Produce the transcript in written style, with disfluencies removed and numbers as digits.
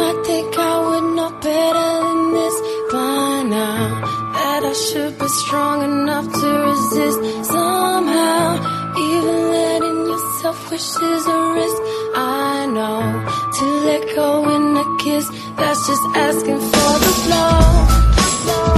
I think I would know better than this by now, that I should be strong enough to resist somehow. Even letting yourself wish is a risk, I know. To let go in a kiss, that's just asking for the flow.